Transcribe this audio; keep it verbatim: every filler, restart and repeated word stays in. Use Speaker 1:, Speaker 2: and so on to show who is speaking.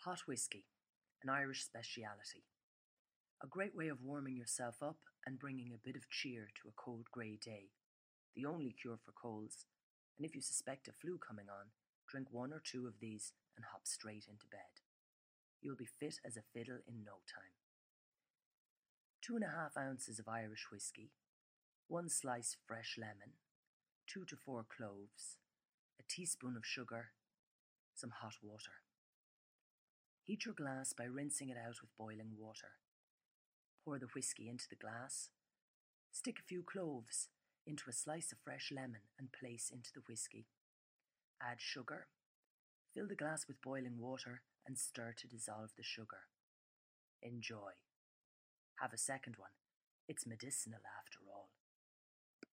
Speaker 1: Hot whiskey, an Irish speciality. A great way of warming yourself up and bringing a bit of cheer to a cold grey day. The only cure for colds, and if you suspect a flu coming on, drink one or two of these and hop straight into bed. You'll be fit as a fiddle in no time. Two and a half ounces of Irish whiskey, one slice fresh lemon, two to four cloves, a teaspoon of sugar, some hot water. Heat your glass by rinsing it out with boiling water. Pour the whiskey into the glass. Stick a few cloves into a slice of fresh lemon and place into the whiskey. Add sugar. Fill the glass with boiling water and stir to dissolve the sugar. Enjoy. Have a second one. It's medicinal after